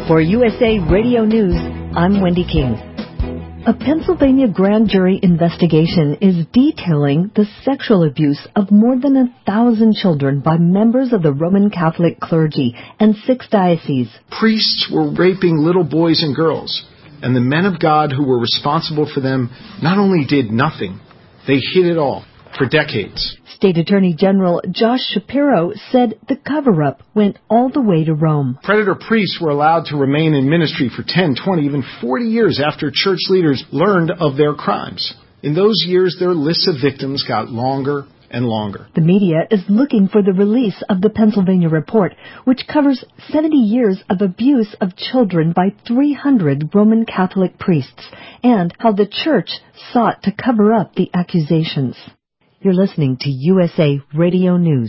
For USA Radio News, I'm Wendy King. A Pennsylvania grand jury investigation is detailing the sexual abuse of more than 1,000 children by members of the Roman Catholic clergy and 6 dioceses. Priests were raping little boys and girls, and the men of God who were responsible for them not only did nothing, they hid it all for decades. State Attorney General Josh Shapiro said the cover-up went all the way to Rome. Predator priests were allowed to remain in ministry for 10, 20, even 40 years after church leaders learned of their crimes. In those years, their lists of victims got longer and longer. The media is looking for the release of the Pennsylvania report, which covers 70 years of abuse of children by 300 Roman Catholic priests, and how the church sought to cover up the accusations. You're listening to USA Radio News.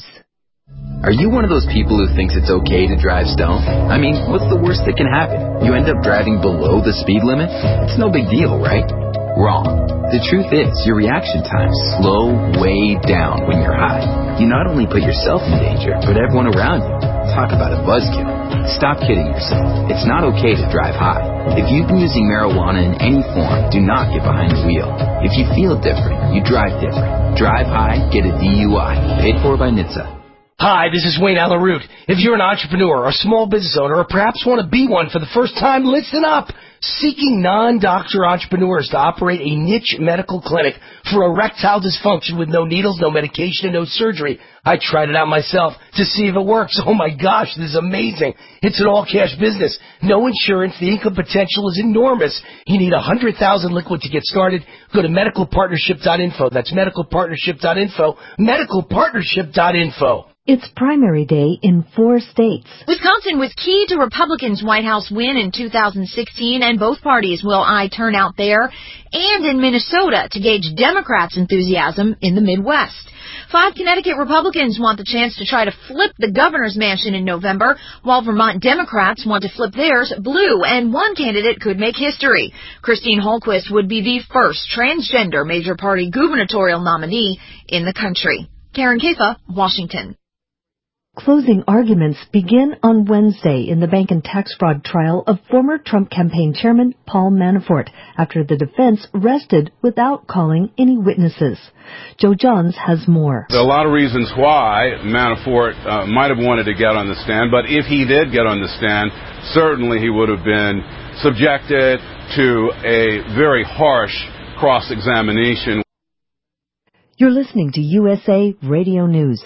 Are you one of those people who thinks it's okay to drive stoned? I mean, what's the worst that can happen? You end up driving below the speed limit? It's no big deal, right? Wrong. The truth is, your reaction times slow way down when you're high. You not only put yourself in danger, but everyone around you. Talk about a buzzkill. Stop kidding yourself. It's not okay to drive high. If you've been using marijuana in any form, do not get behind the wheel. If you feel different, you drive different. Drive high, get a DUI. Paid for by NHTSA. Hi, this is Wayne Alaroot. If you're an entrepreneur or a small business owner or perhaps want to be one for the first time, listen up. Seeking non-doctor entrepreneurs to operate a niche medical clinic for erectile dysfunction with no needles, no medication, and no surgery. I tried it out myself to see if it works. Oh my gosh, this is amazing. It's an all-cash business. No insurance. The income potential is enormous. You need $100,000 liquid to get started. Go to medicalpartnership.info. That's medicalpartnership.info. Medicalpartnership.info. It's primary day in 4 states. Wisconsin was key to Republicans' White House win in 2016, and both parties will eye turnout there, and in Minnesota to gauge Democrats' enthusiasm in the Midwest. 5 Connecticut Republicans want the chance to try to flip the governor's mansion in November, while Vermont Democrats want to flip theirs blue, and one candidate could make history. Christine Holquist would be the first transgender major party gubernatorial nominee in the country. Karen Kafa, Washington. Closing arguments begin on Wednesday in the bank and tax fraud trial of former Trump campaign chairman Paul Manafort after the defense rested without calling any witnesses. Joe Johns has more. There are a lot of reasons why Manafort might have wanted to get on the stand, but if he did get on the stand, certainly he would have been subjected to a very harsh cross-examination. You're listening to USA Radio News.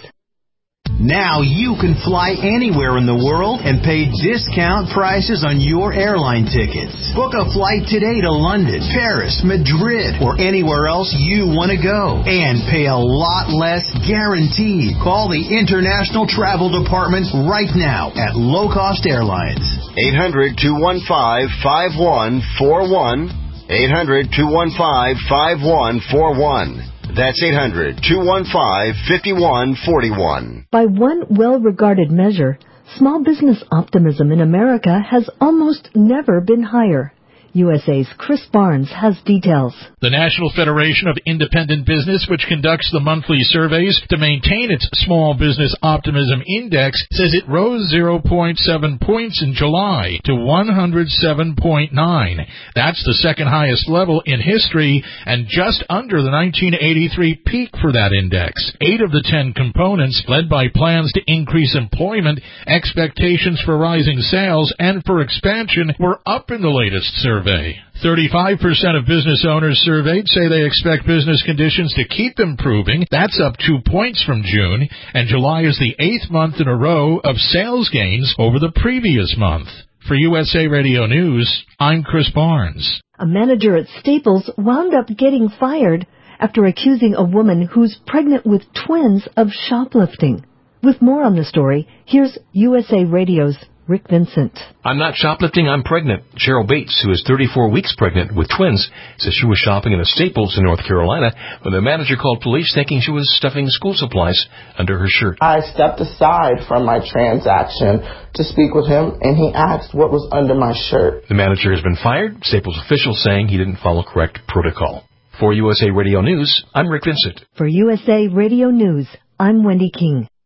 Now you can fly anywhere in the world and pay discount prices on your airline tickets. Book a flight today to London, Paris, Madrid, or anywhere else you want to go. And pay a lot less guaranteed. Call the International Travel Department right now at Low Cost Airlines. 800-215-5141. 800-215-5141. That's 800-215-5141. By one well-regarded measure, small business optimism in America has almost never been higher. USA's Chris Barnes has details. The National Federation of Independent Business, which conducts the monthly surveys to maintain its Small Business Optimism Index, says it rose 0.7 points in July to 107.9. That's the second highest level in history and just under the 1983 peak for that index. 8 of the 10 components, led by plans to increase employment, expectations for rising sales, and for expansion, were up in the latest survey. 35% of business owners surveyed say they expect business conditions to keep improving. That's up 2 points from June, and July is the 8th month in a row of sales gains over the previous month. For USA Radio News, I'm Chris Barnes. A manager at Staples wound up getting fired after accusing a woman who's pregnant with twins of shoplifting. With more on the story, here's USA Radio's Rick Vincent. I'm not shoplifting, I'm pregnant. Cheryl Bates, who is 34 weeks pregnant with twins, says she was shopping in a Staples in North Carolina when the manager called police thinking she was stuffing school supplies under her shirt. I stepped aside from my transaction to speak with him, and he asked what was under my shirt. The manager has been fired, Staples officials saying he didn't follow correct protocol. For USA Radio News, I'm Rick Vincent. For USA Radio News, I'm Wendy King.